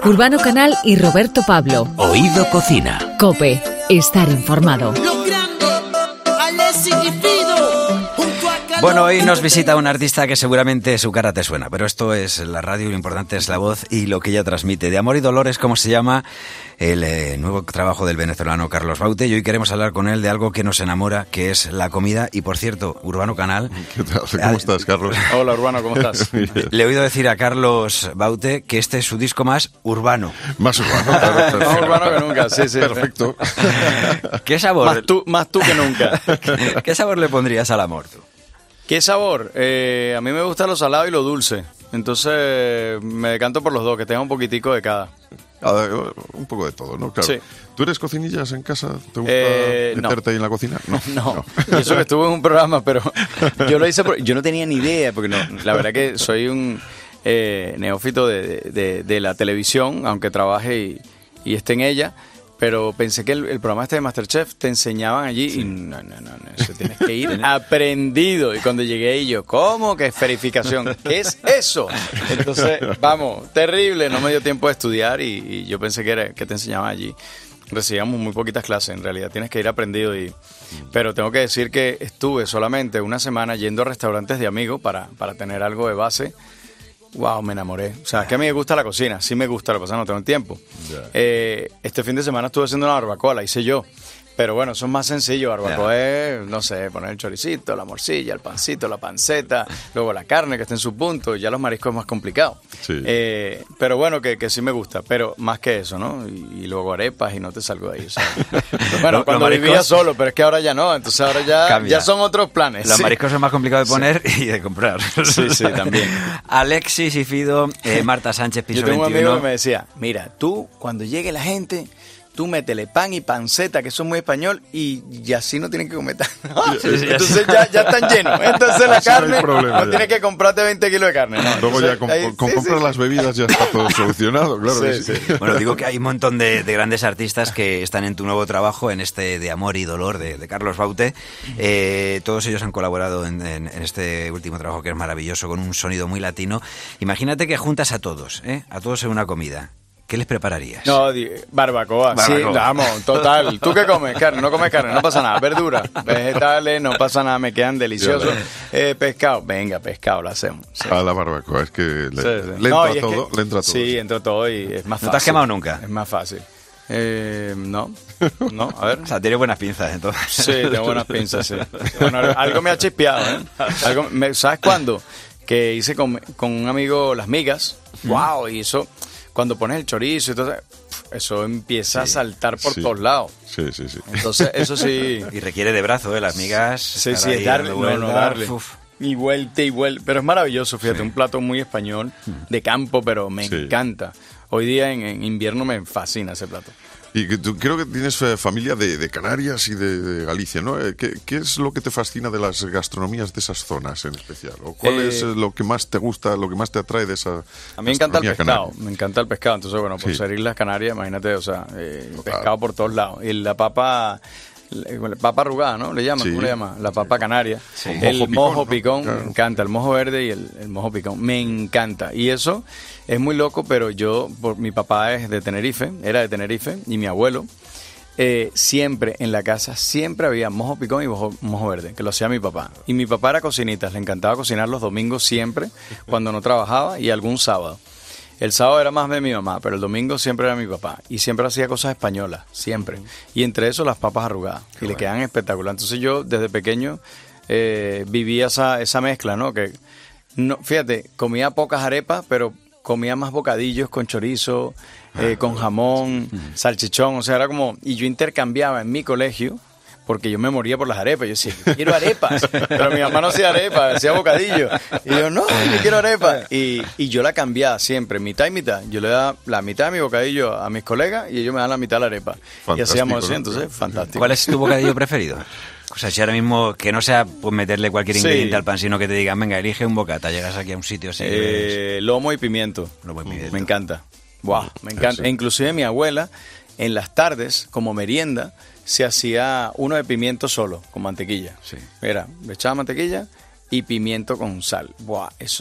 Urbano Canal y Roberto Pablo. Oído Cocina. COPE. Estar informado. Bueno, hoy nos visita un artista que seguramente su cara te suena, pero esto es la radio, lo importante es la voz y lo que ella transmite. De Amor y Dolor es como se llama el nuevo trabajo del venezolano Carlos Baute, y hoy queremos hablar con él de algo que nos enamora, que es la comida. Y por cierto, Urbano Canal... ¿Qué tal? ¿Cómo estás, Carlos? Hola, Urbano, ¿cómo estás? Le he oído decir a Carlos Baute que este es su disco más urbano. Más urbano, claro. Más urbano que nunca, sí. Perfecto. ¿Qué sabor? Más tú que nunca. ¿Qué sabor le pondrías al amor, tú? ¿Qué sabor? A mí me gusta lo salado y lo dulce. Entonces me decanto por los dos, que tenga un poquitico de cada. Un poco de todo, ¿no? Claro. Sí. ¿Tú eres cocinillas en casa? ¿Te gusta meterte ahí en la cocina? No. Y eso que estuve en un programa, pero yo lo hice yo no tenía ni idea, porque la verdad que soy un neófito de la televisión, aunque trabaje y esté en ella. Pero pensé que el programa de MasterChef te enseñaban allí, sí. Y no, eso tienes que ir aprendido. Y cuando llegué ahí yo, ¿cómo que esferificación? ¿Qué es eso? Entonces, vamos, terrible, no me dio tiempo de estudiar y yo pensé que te enseñaban allí. Recibíamos muy poquitas clases, en realidad tienes que ir aprendido. Pero tengo que decir que estuve solamente una semana yendo a restaurantes de amigos para tener algo de base. Wow, me enamoré. O sea, es que a mí me gusta la cocina, sí me gusta, lo que pasa es que no tengo tiempo. Este fin de semana estuve haciendo una barbacoa, la hice yo. Pero bueno, eso es más sencillo. Barbacoa es, no sé, poner el choricito, la morcilla, el pancito, la panceta, luego la carne que está en su punto, y ya los mariscos es más complicado. Sí. Pero bueno, que sí me gusta, pero más que eso, ¿no? Y luego arepas y no te salgo de ahí. O sea, bueno, cuando vivía solo, pero es que ahora ya no, entonces ahora ya son otros planes. Los mariscos son más complicados de poner y de comprar. Sí, también. Alexis y Fido, Marta Sánchez, Piso 21. Yo tengo un amigo que me decía, mira, tú, cuando llegue la gente... Tú métele pan y panceta, que eso es muy español, y así no tienen que comer tan... Entonces ya están llenos. Entonces la carne, no tienes que comprarte 20 kilos de carne. No. Luego ya con comprar las bebidas ya está todo solucionado, claro. Sí. Bueno, digo que hay un montón de grandes artistas que están en tu nuevo trabajo, en este de Amor y Dolor de Carlos Baute. Todos ellos han colaborado en este último trabajo, que es maravilloso, con un sonido muy latino. Imagínate que juntas a todos en una comida. ¿Qué les prepararías? No, barbacoa. Sí, vamos, total. ¿Tú qué comes? Carne, no comes carne, no pasa nada. Verduras, vegetales, no pasa nada, me quedan deliciosos. Pescado, venga, pescado, lo hacemos. Sí. A la barbacoa, es que le entra todo. Sí, entra todo y es más fácil. ¿No te has quemado nunca? Es más fácil. No, a ver. O sea, tiene buenas pinzas, entonces. Sí, tengo buenas pinzas, sí. Bueno, algo me ha chispeado, ¿eh? ¿Sabes cuándo? Que hice con un amigo las migas. ¡Wow! Y eso... Cuando pones el chorizo y todo eso empieza a saltar por todos lados. Sí. Entonces, eso sí... Y requiere de brazo, las migas. Sí, es darle. Darle. Y vuelta. Pero es maravilloso, fíjate, un plato muy español, de campo, pero me encanta. Hoy día en invierno me fascina ese plato. Y que tú creo que tienes familia de Canarias y de Galicia, ¿no? ¿Qué es lo que te fascina de las gastronomías de esas zonas en especial? ¿O cuál es lo que más te gusta, lo que más te atrae de esa A mí me encanta el pescado, canaria? Me encanta el pescado. Entonces, bueno, por ser Islas Canarias, imagínate, o sea, pescado por todos lados. Y la papa arrugada, ¿no? Le llaman, ¿cómo le llaman? La papa canaria. Sí. El mojo picón, Claro. me encanta. El mojo verde y el mojo picón, me encanta. Y eso es muy loco, pero mi papá es de Tenerife, era de Tenerife, y mi abuelo, siempre en la casa, siempre había mojo picón y mojo verde, que lo hacía mi papá. Y mi papá era cocinita, le encantaba cocinar los domingos siempre, cuando no trabajaba, y algún sábado. El sábado era más de mi mamá, pero el domingo siempre era mi papá. Y siempre hacía cosas españolas, siempre. Y entre eso las papas arrugadas, le quedan espectacular. Entonces yo desde pequeño vivía esa mezcla, ¿no? Que no, fíjate, comía pocas arepas, pero comía más bocadillos con chorizo, con jamón, salchichón. O sea, era como... Y yo intercambiaba en mi colegio... Porque yo me moría por las arepas. Yo decía, yo quiero arepas. Pero mi mamá no hacía arepas, hacía bocadillo. Y yo, no, yo quiero arepas. Y yo la cambiaba siempre, mitad y mitad. Yo le daba la mitad de mi bocadillo a mis colegas y ellos me daban la mitad de la arepa. Fantástico, y hacíamos así, ¿no? entonces, fantástico. ¿Cuál es tu bocadillo preferido? O sea, si ahora mismo, que no sea pues meterle cualquier ingrediente al pan, sino que te digan, venga, elige un bocata, llegas aquí a un sitio así. Lomo y pimiento. Lomo y pimiento. Me encanta. Wow, me encanta. E inclusive mi abuela, en las tardes, como merienda, se hacía uno de pimiento solo, con mantequilla. Sí. Mira, le echaba mantequilla y pimiento con sal. Buah, eso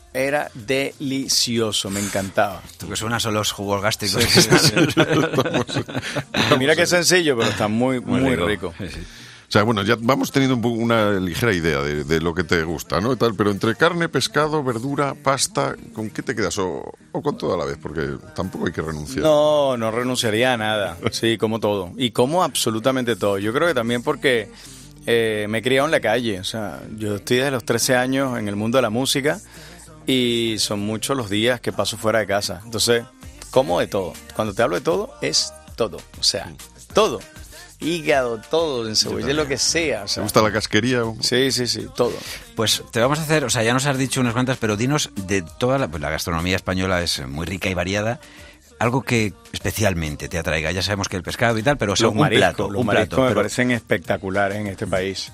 era delicioso, me encantaba. Tú que suenan son los jugos gástricos. Sí, sí, sí. Mira qué sencillo, pero está muy rico. Sí, sí. O sea, bueno, ya vamos teniendo una ligera idea de lo que te gusta, ¿no? Tal, pero entre carne, pescado, verdura, pasta, ¿con qué te quedas? O con todo a la vez, porque tampoco hay que renunciar. No renunciaría a nada. Sí, como todo. Y como absolutamente todo. Yo creo que también porque me he criado en la calle. O sea, yo estoy desde los 13 años en el mundo de la música y son muchos los días que paso fuera de casa. Entonces, como de todo. Cuando te hablo de todo, es todo. O sea, todo. Hígado, todo, encebolla, lo que sea. O sea, ¿Te gusta la casquería? Sí, todo. Pues te vamos a hacer, o sea, ya nos has dicho unas cuantas, pero dinos de toda la gastronomía española es muy rica y variada, algo que especialmente te atraiga. Ya sabemos que el pescado y tal, pero Los mariscos me pero parecen espectaculares en este país.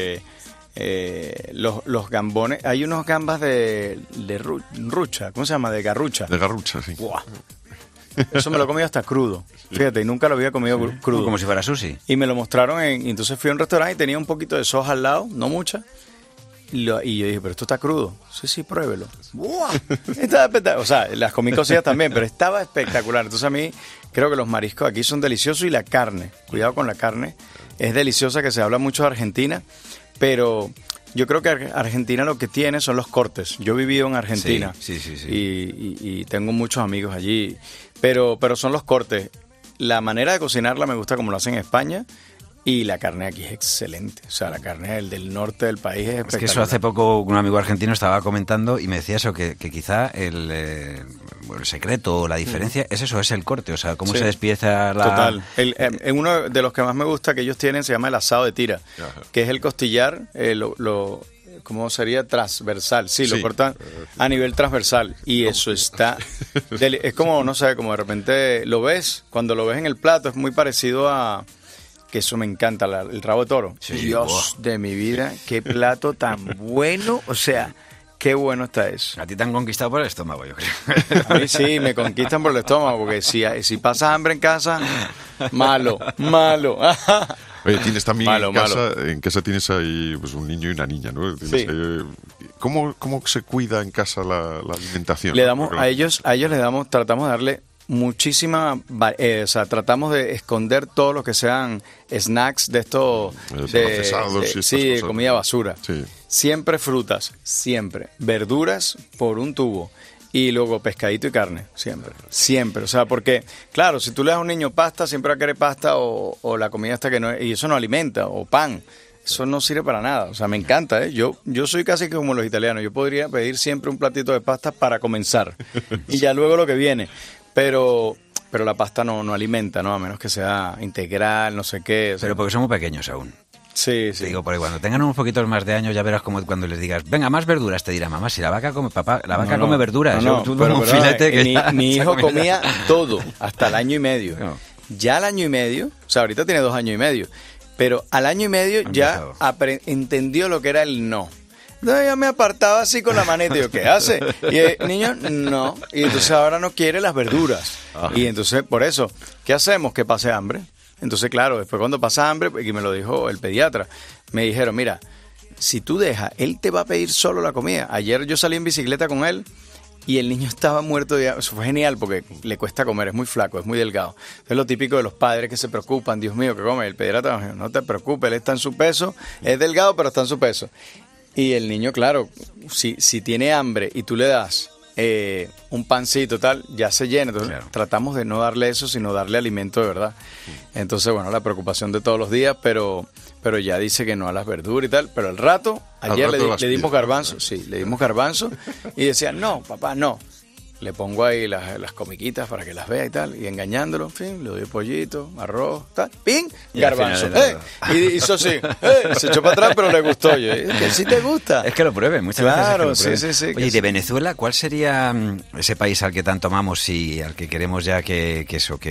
Los gambones, hay unos gambas de rucha, ¿cómo se llama? De garrucha. De garrucha, sí. ¡Buah! Eso me lo he comido hasta crudo. Fíjate, y nunca lo había comido crudo. como si fuera sushi. Y me lo mostraron y entonces fui a un restaurante y tenía un poquito de soja al lado, no mucha. Y yo dije, pero esto está crudo. Sí, pruébelo. ¡Buah! Estaba espectacular. O sea, las comí cocidas también, pero estaba espectacular. Entonces a mí creo que los mariscos aquí son deliciosos y la carne, cuidado con la carne, es deliciosa, que se habla mucho de Argentina, pero yo creo que Argentina lo que tiene son los cortes. Yo he vivido en Argentina. Sí. Y tengo muchos amigos allí. Pero son los cortes. La manera de cocinarla me gusta como lo hacen en España. Y la carne aquí es excelente. O sea, la carne del norte del país es espectacular. Es que eso hace poco un amigo argentino estaba comentando y me decía eso, que quizá el secreto o la diferencia es eso, es el corte. O sea, cómo se despieza la... Total. Uno de los que más me gusta que ellos tienen se llama el asado de tira, que es el costillar, ¿cómo sería? Transversal. Sí, lo cortan a nivel transversal. Y eso está... es como, no sé, como de repente lo ves, cuando lo ves en el plato, es muy parecido a... que eso me encanta, el rabo de toro. Sí, Dios de mi vida, qué plato tan bueno. O sea, qué bueno está eso. A ti te han conquistado por el estómago, yo creo. A mí sí, me conquistan por el estómago, porque si pasas hambre en casa, malo. Oye, tienes también Malo. en casa tienes ahí pues, un niño y una niña, ¿no? Sí. ¿Cómo se cuida en casa la alimentación? Le damos a ellos les damos, tratamos de darle muchísima, o sea, tratamos de esconder todo lo que sean snacks de estos procesados y estas de cosas. comida basura. Sí. Siempre frutas, siempre verduras por un tubo. Y luego pescadito y carne, siempre. O sea, porque, claro, si tú le das a un niño pasta, siempre va a querer pasta o la comida hasta que no... Y eso no alimenta, o pan. Eso no sirve para nada. O sea, me encanta, ¿eh? Yo soy casi como los italianos. Yo podría pedir siempre un platito de pasta para comenzar. Y ya luego lo que viene. Pero la pasta no alimenta, ¿no? A menos que sea integral, no sé qué. O sea, Pero porque somos pequeños aún. Sí. Te digo, porque cuando tengan unos poquitos más de años ya verás como cuando les digas, venga, más verduras, te dirá, mamá, si la vaca come, papá, la vaca come verduras. Tú pero, como un filete que mi hijo comía todo, hasta el año y medio. No. Ya al año y medio, o sea, ahorita tiene 2 años y medio, pero al año y medio ya entendió lo que era el no. Entonces ya me apartaba así con la maneta y yo, ¿qué hace? Y el niño, no. Y entonces ahora no quiere las verduras. Y entonces, por eso, ¿qué hacemos? Que pase hambre. Entonces, claro, después cuando pasa hambre, y me lo dijo el pediatra, me dijeron, mira, si tú dejas, él te va a pedir solo la comida. Ayer yo salí en bicicleta con él y el niño estaba muerto de hambre. Eso fue genial porque le cuesta comer, es muy flaco, es muy delgado. Es lo típico de los padres que se preocupan, Dios mío, que come. El pediatra me dijo, no te preocupes, él está en su peso, es delgado, pero está en su peso. Y el niño, claro, si tiene hambre y tú le das un pancito tal, ya se llena. Entonces tratamos de no darle eso, sino darle alimento de verdad. Entonces, bueno, la preocupación de todos los días, pero ya dice que no a las verduras y tal. Pero al rato, ayer le dimos garbanzo, le dimos garbanzo y decía, no, papá, no. Le pongo ahí las comiquitas para que las vea y tal, y engañándolo, en fin, le doy pollito, arroz, tal, ¡ping! Garbanzo. Y hizo así, se echó para atrás, pero le gustó. Yo, que sí te gusta. Es que lo prueben, muchas claro, veces. Claro, sí. Oye, ¿y de Venezuela cuál sería ese país al que tanto amamos y al que queremos ya que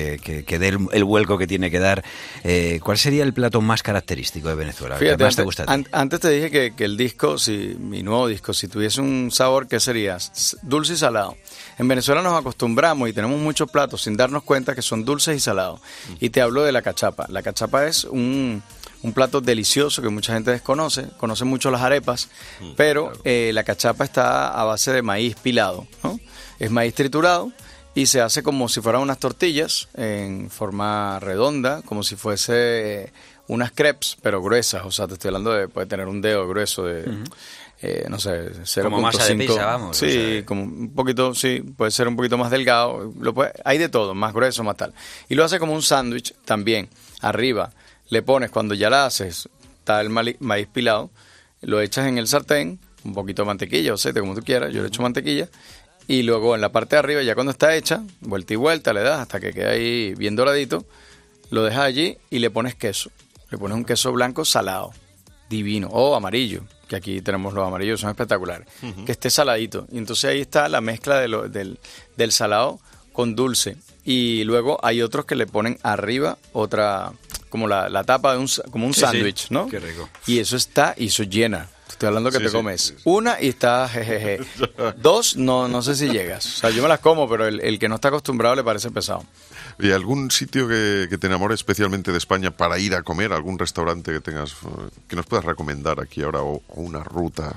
dé el vuelco que tiene que dar? ¿Cuál sería el plato más característico de Venezuela? Fíjate, ¿Qué más te gusta a ti? Antes te dije que el disco, mi nuevo disco, si tuviese un sabor, ¿qué sería? Dulce y salado. En Venezuela nos acostumbramos y tenemos muchos platos sin darnos cuenta que son dulces y salados. Y te hablo de la cachapa. La cachapa es un un plato delicioso que mucha gente desconoce, conoce mucho las arepas, pero la cachapa está a base de maíz pilado, ¿no? Es maíz triturado y se hace como si fueran unas tortillas en forma redonda, como si fuese unas crepes, pero gruesas. O sea, te estoy hablando de, puede tener un dedo grueso de, no sé, 0.5. Como masa de pizza, vamos. Sí, o sea, como un poquito, sí, puede ser un poquito más delgado. Hay de todo, más grueso, más tal. Y lo hace como un sándwich también. Arriba le pones, cuando ya la haces, está el maíz pilado, lo echas en el sartén, un poquito de mantequilla o aceite, como tú quieras. Yo le echo mantequilla. Y luego en la parte de arriba, ya cuando está hecha, vuelta y vuelta, le das hasta que quede ahí bien doradito, lo dejas allí y le pones queso. Le pones un queso blanco salado, divino, o amarillo, que aquí tenemos los amarillos, son espectaculares, que esté saladito. Y entonces ahí está la mezcla del salado con dulce. Y luego hay otros que le ponen arriba otra, como la tapa de como un sándwich, ¿no? Qué rico. Y eso llena. Estoy hablando que Sí, te sí, comes sí. una y está jejeje. 2, no sé si llegas. O sea, yo me las como, pero el que no está acostumbrado le parece pesado. ¿Y algún sitio que te enamore especialmente de España para ir a comer? ¿Algún restaurante que tengas que nos puedas recomendar aquí ahora o una ruta?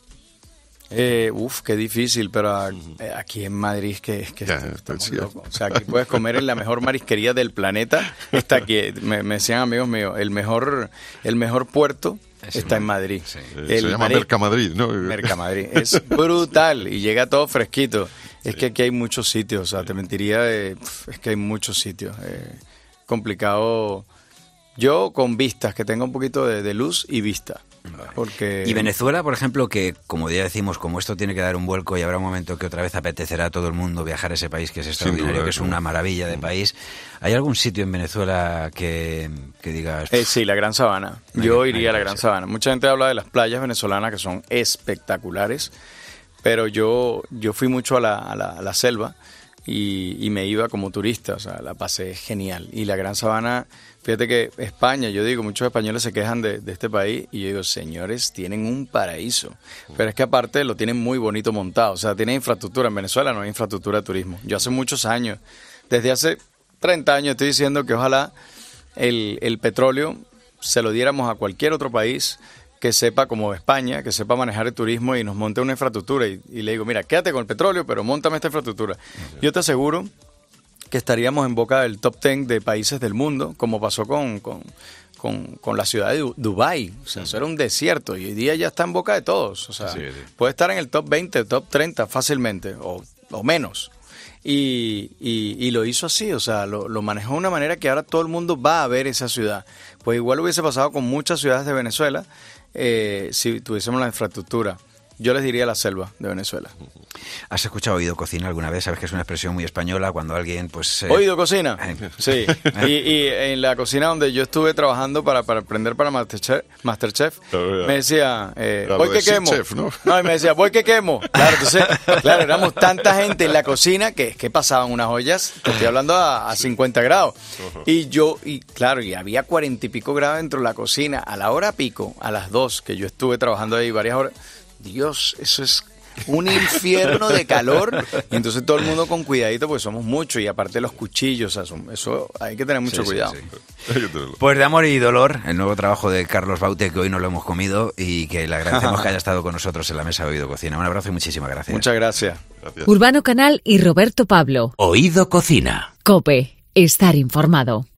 Qué difícil, pero aquí en Madrid es que Ya, estamos sí. locos. O sea, aquí puedes comer en la mejor marisquería del planeta. Está aquí, me decían amigos míos, el mejor puerto está en Madrid. Sí. Se llama Mercamadrid, ¿no? Mercamadrid. Es brutal y llega todo fresquito. Es que aquí hay muchos sitios, o sea, te mentiría, es que hay muchos sitios. Complicado. Yo con vistas, que tenga un poquito de luz y vista. Porque... Y Venezuela, por ejemplo, que como ya decimos, como esto tiene que dar un vuelco y habrá un momento que otra vez apetecerá a todo el mundo viajar a ese país que es extraordinario, duda, que es sí. una maravilla de país. ¿Hay algún sitio en Venezuela que digas... sí, la Gran Sabana. Yo iría a la Gran Sabana. Mucha gente habla de las playas venezolanas que son espectaculares, pero yo fui mucho a la selva y me iba como turista, o sea, la pasé genial. Y la Gran Sabana, fíjate que España, yo digo, muchos españoles se quejan de este país y yo digo, señores, tienen un paraíso. Pero es que aparte lo tienen muy bonito montado, o sea, tienen infraestructura. En Venezuela no hay infraestructura de turismo. Yo hace muchos años, desde hace 30 años estoy diciendo que ojalá el petróleo se lo diéramos a cualquier otro país que sepa, como España, que sepa manejar el turismo y nos monte una infraestructura. Y le digo, mira, quédate con el petróleo, pero móntame esta infraestructura. Yo te aseguro que estaríamos en boca del top 10 de países del mundo, como pasó con la ciudad de Dubái. O sea, eso era un desierto y hoy día ya está en boca de todos. O sea, puede estar en el top 20, top 30 fácilmente, o menos. Y lo hizo así, o sea, lo manejó de una manera que ahora todo el mundo va a ver esa ciudad. Pues igual hubiese pasado con muchas ciudades de Venezuela si tuviésemos la infraestructura. Yo les diría la selva de Venezuela. ¿Has escuchado Oído Cocina alguna vez? Sabes que es una expresión muy española cuando alguien, pues... ¿Oído Cocina? Sí. Y en la cocina donde yo estuve trabajando para aprender para Masterchef, me decía, voy que quemo. Chef, ¿no? No, y me decía, voy que quemo. Claro, entonces, claro, éramos tanta gente en la cocina que pasaban unas ollas, te estoy hablando a 50 grados. Y claro, y había 40 y pico grados dentro de la cocina. A la hora pico, a las 2, que yo estuve trabajando ahí varias horas, Dios, eso es un infierno de calor. Y entonces todo el mundo con cuidadito, porque somos muchos. Y aparte los cuchillos, o sea, eso hay que tener mucho cuidado. Pues de Amor y Dolor, el nuevo trabajo de Carlos Baute, que hoy no lo hemos comido y que le agradecemos que haya estado con nosotros en la mesa de Oído Cocina. Un abrazo y muchísimas gracias. Muchas gracias. Urbano Canal y Roberto Pablo. Oído Cocina. COPE. Estar informado.